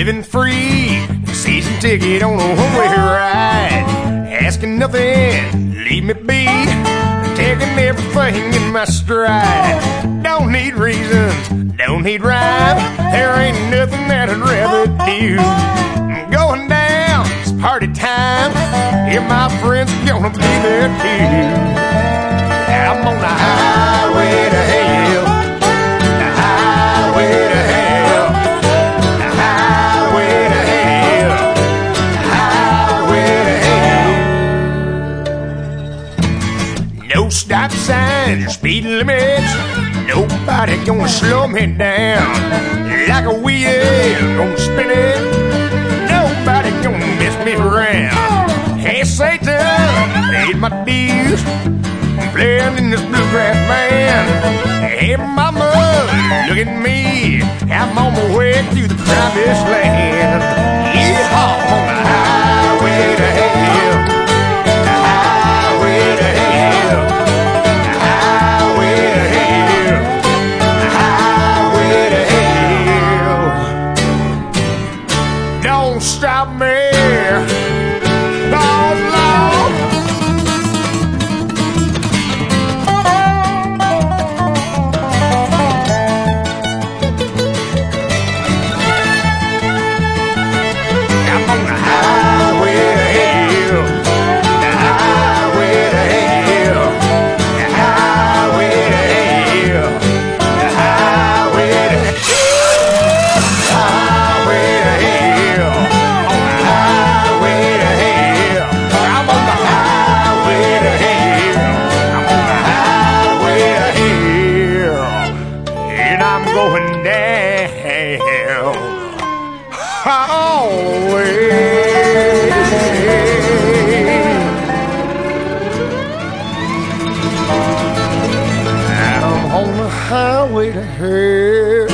living free, season ticket on a one-way ride. Asking nothing, leave me be, taking everything in my stride. Don't need reasons, don't need rhyme, there ain't nothing that I'd rather do. I'm going down, it's party time, yeah, my friends are gonna be there too. I'm on the highway to hell, the highway to hell, the highway to hell, the highway to hell. No stop signs, speed limits, nobody gonna slow me down. Like a wheel, gonna spin it, nobody gonna mess me around. Hey Satan, paid my dues, playing in this bluegrass band. Hey mama, look at me, I'm on my way to the promised land. Yeah, I'm on the highway to hell, the highway to hell, the highway to hell, the highway to hell. Don't stop me, going down always. I'm on the highway to hell.